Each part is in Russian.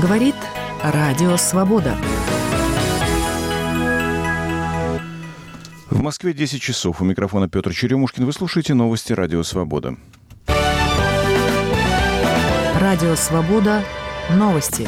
Говорит Радио Свобода. В Москве 10 часов. У микрофона Петр Черемушкин. Вы слушаете новости Радио Свобода. Радио Свобода. Новости.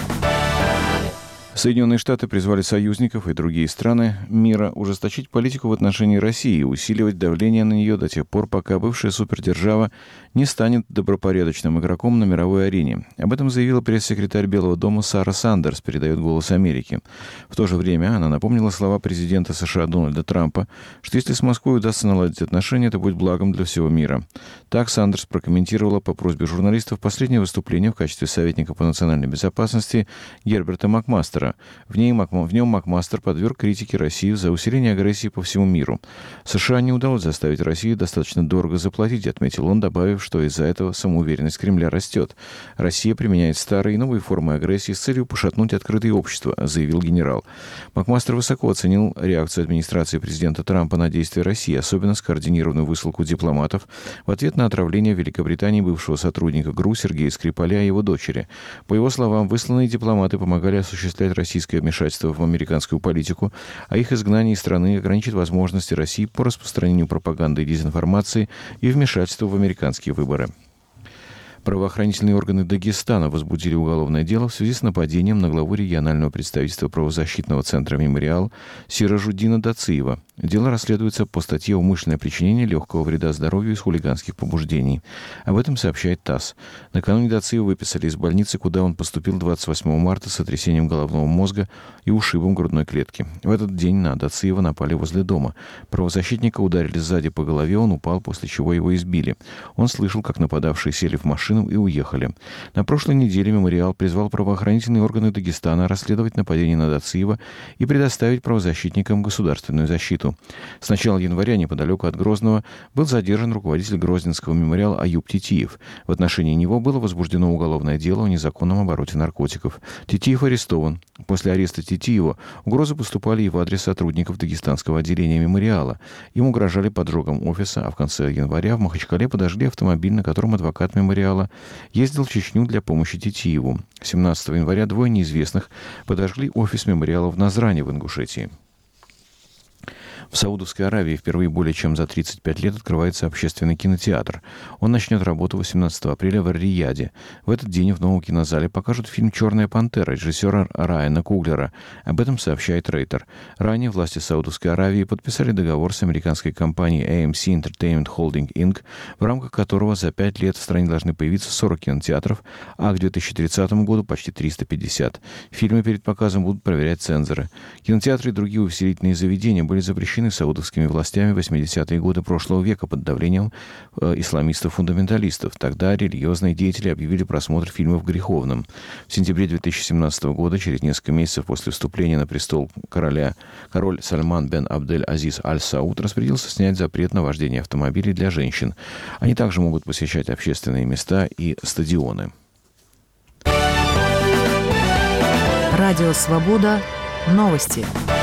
Соединенные Штаты призвали союзников и другие страны мира ужесточить политику в отношении России и усиливать давление на нее до тех пор, пока бывшая супердержава не станет добропорядочным игроком на мировой арене. Об этом заявила пресс-секретарь Белого дома Сара Сандерс, передает «Голос Америки». В то же время она напомнила слова президента США Дональда Трампа, что если с Москвой удастся наладить отношения, это будет благом для всего мира. Так Сандерс прокомментировала по просьбе журналистов последнее выступление в качестве советника по национальной безопасности Герберта Макмастера. В нем Макмастер подверг критике Россию за усиление агрессии по всему миру. США не удалось заставить Россию достаточно дорого заплатить, отметил он, добавив, что из-за этого самоуверенность Кремля растет. Россия применяет старые и новые формы агрессии с целью пошатнуть открытое общество, заявил генерал. Макмастер высоко оценил реакцию администрации президента Трампа на действия России, особенно скоординированную высылку дипломатов в ответ на отравление в Великобритании бывшего сотрудника ГРУ Сергея Скрипаля и его дочери. По его словам, высланные дипломаты помогали осуществлять российское вмешательство в американскую политику, а их изгнание из страны ограничит возможности России по распространению пропаганды и дезинформации и вмешательству в американские выборы. Правоохранительные органы Дагестана возбудили уголовное дело в связи с нападением на главу регионального представительства правозащитного центра «Мемориал» Сиражуддина Дациева. Дело расследуется по статье «Умышленное причинение легкого вреда здоровью из хулиганских побуждений». Об этом сообщает ТАСС. Накануне Дациева выписали из больницы, куда он поступил 28 марта с сотрясением головного мозга и ушибом грудной клетки. В этот день на Дациева напали возле дома. Правозащитника ударили сзади по голове, он упал, после чего его избили. Он слышал, как нападавшие сели в машину и уехали. На прошлой неделе «Мемориал» призвал правоохранительные органы Дагестана расследовать нападение на Дациева и предоставить правозащитникам государственную защиту. С начала января неподалеку от Грозного был задержан руководитель Грозненского «Мемориала» Аюб Титиев. В отношении него было возбуждено уголовное дело о незаконном обороте наркотиков. Титиев арестован. После ареста Титиева угрозы поступали и в адрес сотрудников дагестанского отделения «Мемориала». Им угрожали поджогом офиса, а в конце января в Махачкале подожгли автомобиль, на котором адвокат «Мемориала» ездил в Чечню для помощи Титиеву. 17 января двое неизвестных подожгли офис «Мемориала» в Назране в Ингушетии. В Саудовской Аравии впервые более чем за 35 лет открывается общественный кинотеатр. Он начнет работу 18 апреля в Ар-Рияде. В этот день в новом кинозале покажут фильм «Черная пантера» режиссера Райана Куглера. Об этом сообщает Рейтер. Ранее власти Саудовской Аравии подписали договор с американской компанией AMC Entertainment Holding Inc., в рамках которого за 5 лет в стране должны появиться 40 кинотеатров, а к 2030 году почти 350. Фильмы перед показом будут проверять цензоры. Кинотеатры и другие увеселительные заведения были запрещены саудовскими властями в 80-е годы прошлого века под давлением исламистов-фундаменталистов. Тогда религиозные деятели объявили просмотр фильмов греховным. В сентябре 2017 года, через несколько месяцев после вступления на престол король Сальман бен Абдель-Азиз Аль-Сауд распорядился снять запрет на вождение автомобилей для женщин. Они также могут посещать общественные места и стадионы. Радио Свобода. Новости.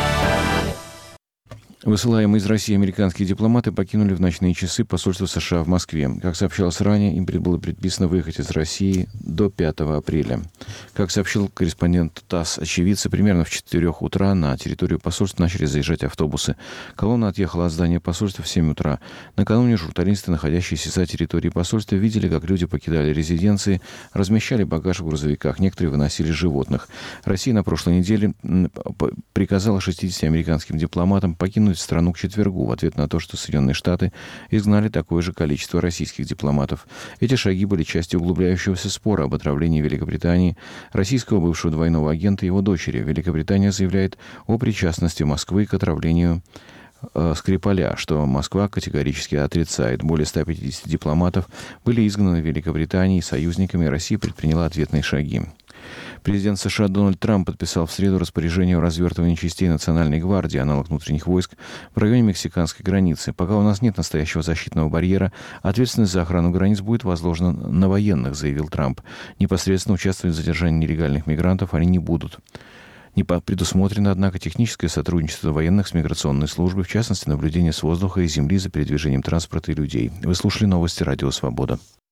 Высылаемые из России американские дипломаты покинули в ночные часы посольство США в Москве. Как сообщалось ранее, им было предписано выехать из России до 5 апреля. Как сообщил корреспондент ТАСС, очевидцы, примерно в 4 утра на территорию посольства начали заезжать автобусы. Колонна отъехала от здания посольства в 7 утра. Накануне журналисты, находящиеся за территорией посольства, видели, как люди покидали резиденции, размещали багаж в грузовиках, некоторые выносили животных. Россия на прошлой неделе приказала 60 американским дипломатам покинуть страну к четвергу в ответ на то, что Соединенные Штаты изгнали такое же количество российских дипломатов. Эти шаги были частью углубляющегося спора об отравлении Великобритании российского бывшего двойного агента и его дочери. Великобритания заявляет о причастности Москвы к отравлению Скрипаля, что Москва категорически отрицает. Более 150 дипломатов были изгнаны в Великобритании союзниками, и Россия предприняла ответные шаги. Президент США Дональд Трамп подписал в среду распоряжение о развертывании частей Национальной гвардии, аналог внутренних войск, в районе мексиканской границы. Пока у нас нет настоящего защитного барьера, ответственность за охрану границ будет возложена на военных, заявил Трамп. Непосредственно участвовать в задержании нелегальных мигрантов они не будут. Не предусмотрено, однако, техническое сотрудничество военных с миграционной службой, в частности, наблюдение с воздуха и земли за передвижением транспорта и людей. Вы слушали новости Радио Свобода.